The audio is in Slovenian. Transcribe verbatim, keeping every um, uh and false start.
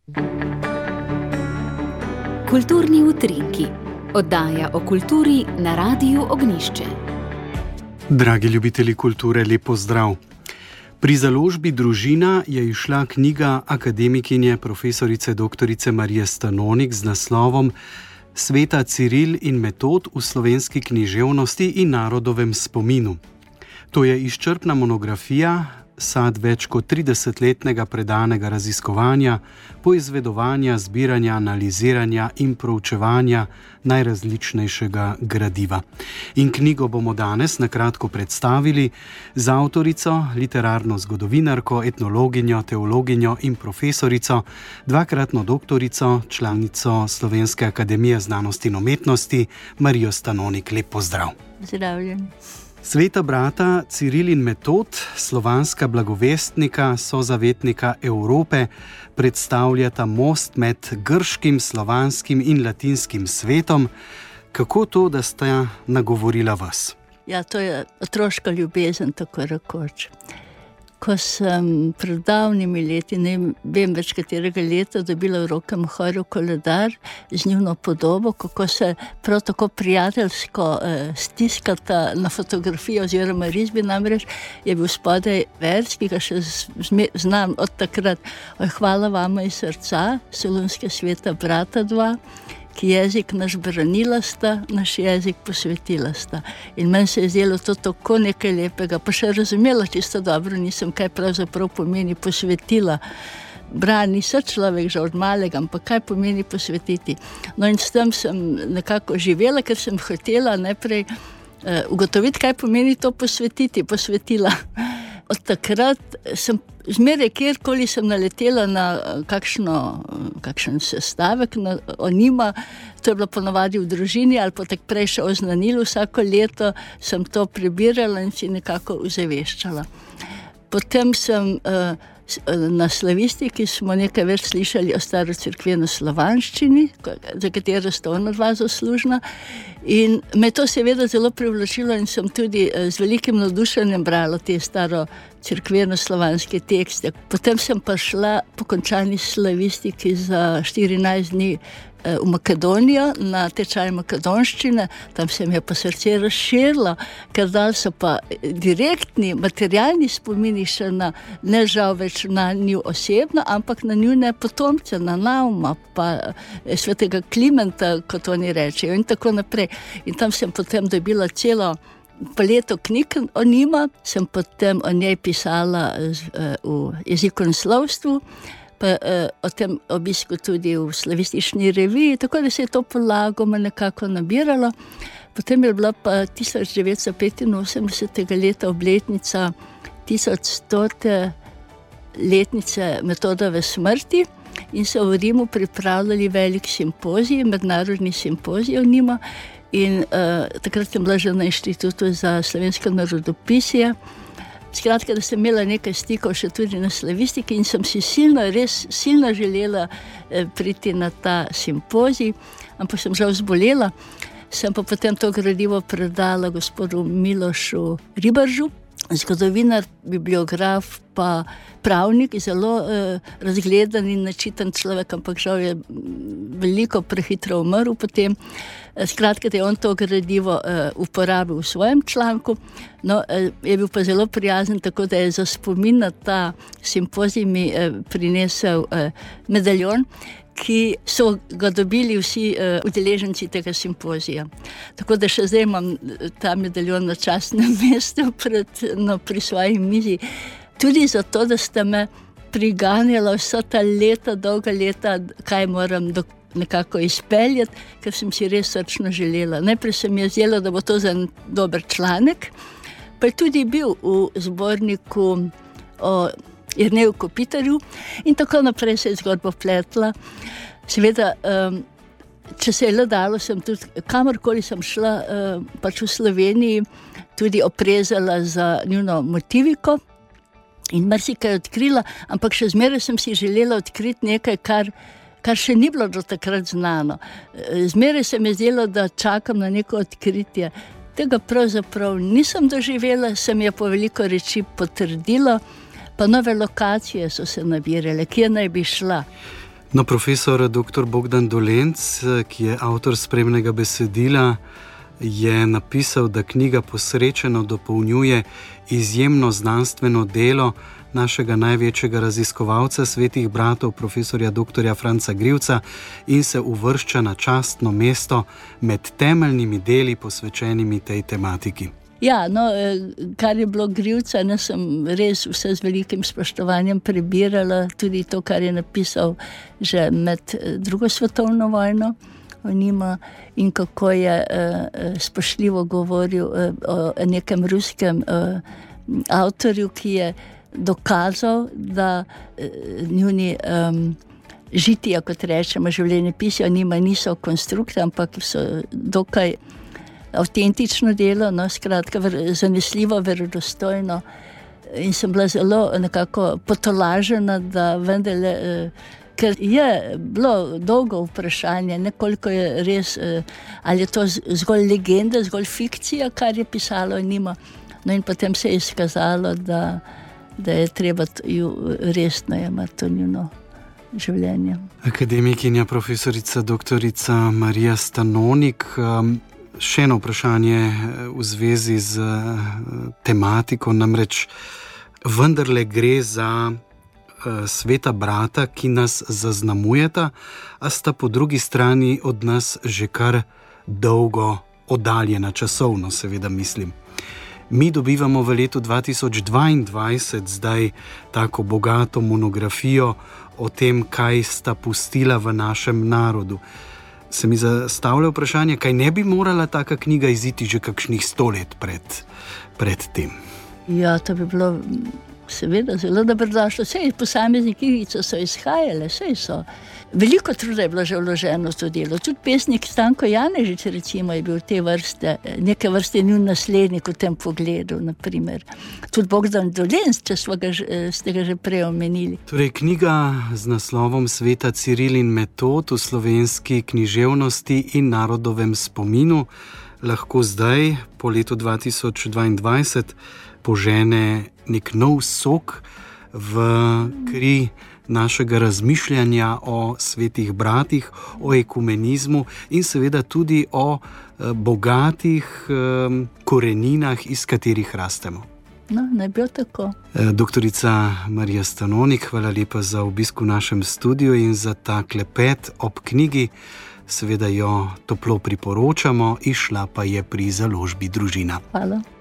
Kulturni utrinki. Oddaja o kulturi na Radiu Ognjišče. Dragi ljubitelji kulture, lep pozdrav. Pri založbi Družina je izšla knjiga akademikinje profesorice doktorice Marije Stanonik z naslovom Sveta Ciril in Metod v slovenski književnosti in narodovem spominu. To je izčrpna monografija, sad več kot tridesetletnega predanega raziskovanja, poizvedovanja, zbiranja, analiziranja in proučevanja najrazličnejšega gradiva. In knjigo bomo danes na kratko predstavili z avtorico, literarno zgodovinarko, etnologinjo, teologinjo in profesorico, dvakratno doktorico, članico Slovenske akademije znanosti in umetnosti, Marijo Stanonik. Lep pozdrav. Zdravljen. Sveta brata Ciril in Metod, slovanska blagovestnika, sozavetnika Evrope, predstavljata most med grškim, slovanskim in latinskim svetom. Kako to, da sta nagovorila vas? Ja, to je otroška ljubezen, tako rekoč. Ko sem pred davnimi leti, ne vem več katerega leta, dobila v roke Mohorjev koledar z njuno podobo, kako se prav tako prijateljsko eh, stiskata na fotografijo oziroma risbi, namreč je bil spodaj vers, ki ga še znam od takrat. Oj, hvala vama iz srca, solunske sveta brata dva, ki jezik naš branila sta, naš jezik posvetila sta. In meni se je zdelo to tako nekaj lepega, pa še razumela čisto dobro nisem, kaj pravzaprav pomeni posvetila. Brani se človek že od malega, ampak kaj pomeni posvetiti. No in s tem sem nekako živela, ker sem hotela najprej uh, ugotoviti, kaj pomeni to posvetiti, posvetila. Od takrat sem zmeraj, kjerkoli sem naletela na kakšno, kakšen sestavek na, o njima, to je bilo ponavadi v Družini ali pa tak prej še oznanilo, vsako leto sem to prebirala in si nekako uzaveščala. Potem sem uh, na slavistiki smo nekaj več slišali o starocirkveni slovanščini, za katero sta ona dva zaslužna, in me to seveda zelo privlačilo in sem tudi z velikim navdušenjem brala te starocirkveno slovanske tekste. Potem sem pa šla po končani slavistiki za štirinajst dni v Makedonijo na tečaj makedonščine, tam se mi je pa srce razširilo, ker dal so pa direktni materialni spomini še na, ne žal več na nju osebno, ampak na njune potomce, na Nauma, pa svetega Klimenta, kot oni rečejo, in tako naprej. In tam sem potem dobila celo paleto knjig o njima, sem potem o njej pisala v jeziku in slovstvu, pa uh, o tem obisku tudi v slavistični reviji, tako da se je to polagoma nekako nabiralo. Potem je bila pa tisoč devetsto petinosemdesetega leta obletnica tisočstote letnice Metodove smrti in so v Rimu pripravljali velik simpozij, mednarodni simpozij o njima in uh, takrat sem bila že na Inštitutu za slovensko narodopisje. Skratka, da sem imela nekaj stikov še tudi na slavistiki in sem si silno, res silno želela eh, priti na ta simpozij, ampak sem žal zbolela. Sem pa potem to gradivo predala gospodu Milošu Ribaržu, zgodovinar, bibliograf, pa pravnik, zelo eh, razgledan in načitan človek, ampak žal je veliko prehitro umrl potem. Skratka, da je on to gradivo uh, uporabil v svojem članku, no, uh, je bil pa zelo prijazen, tako da je za spomin na ta simpozij mi uh, prinesel uh, medaljon, ki so ga dobili vsi uh, udeleženci tega simpozija. Tako da še zdaj imam ta medaljon na častnem mestu pred, no, pri svoji mizi. Tudi zato, da sta me priganjala vsa ta leta, dolga leta, kaj moram do nekako izpeljati, ker sem si res srčno želela. Najprej sem je zdelo, da bo to za dober članek, pa je tudi bil v zborniku o Jerneju Kopitarju in tako naprej se je zgodba pletla. Seveda, um, če se je le dalo, sem tudi, kamorkoli sem šla, uh, pač v Sloveniji, tudi oprezala za njuno motiviko in marsikaj odkrila, ampak še zmeraj sem si želela odkriti nekaj, kar kar še ni bilo do takrat znano. Zmeraj se mi je zdelo, da čakam na neko odkritje. Tega pravzaprav nisem doživela, se mi je po veliko reči potrdilo, pa nove lokacije so se nabirale, kje naj bi šla. No, profesor doktor Bogdan Dolenc, ki je avtor spremnega besedila, je napisal, da knjiga posrečeno dopolnjuje izjemno znanstveno delo našega največjega raziskovalca svetih bratov, profesorja doktorja Franca Grivca, in se uvršča na častno mesto med temeljnimi deli posvečenimi tej tematiki. Ja, no, kar je bilo Grivca, ne, sem res vse z velikim spoštovanjem prebirala, tudi to, kar je napisal že med drugo svetovno vojno o njima in kako je uh, spoštljivo govoril uh, o nekem ruskem uh, avtorju, ki je dokazal, da uh, njuni um, žitija, kot rečemo, življenje pisja, njima niso konstrukti, ampak so dokaj avtentično delo, no, skratka, ver, zanesljivo, verodostojno. In sem bila zelo nekako potolažena, da vendarle, eh, ker je bilo dolgo vprašanje, nekoliko je res, eh, ali je to zgolj legenda, zgolj fikcija, kar je pisalo o njima. No in potem se je izkazalo, da, da je treba ju resno jemati to njuno življenje. Akademikinja profesorica doktorica Marija Stanonik, um, še eno vprašanje v zvezi z tematiko, namreč vendarle gre za sveta brata, ki nas zaznamujeta, a sta po drugi strani od nas že kar dolgo oddaljena, časovno seveda mislim. Mi dobivamo v letu dva tisoč dvaindvajset zdaj tako bogato monografijo o tem, kaj sta pustila v našem narodu. Se mi zastavlja vprašanje, kaj ne bi morala taka knjiga iziti že kakšnih sto let pred, pred tem? Ja, to bi bilo seveda zelo dobrodošlo. Sej posamezni knjigice so izhajale, sej so. Veliko truda je bilo že vloženo v to delo. Tudi pesnik Stanko Janežič, recimo, je bil te vrste, neke vrste njun naslednik v tem pogledu, naprimer. Tudi Bogdan Dolenc, če ga, ste ga že prej omenili. Torej, knjiga z naslovom Sveta Ciril in Metod v slovenski književnosti in narodovem spominu lahko zdaj, po letu dva tisoč dvaindvajset, požene nek nov sok v kri našega razmišljanja o svetih bratih, o ekumenizmu in seveda tudi o eh, bogatih eh, koreninah, iz katerih rastemo. No, ne bi tako. Eh, doktorica Marija Stanonik, hvala lepa za obisk v našem studiu in za ta klepet ob knjigi. Seveda jo toplo priporočamo, izšla pa je pri založbi Družina. Hvala.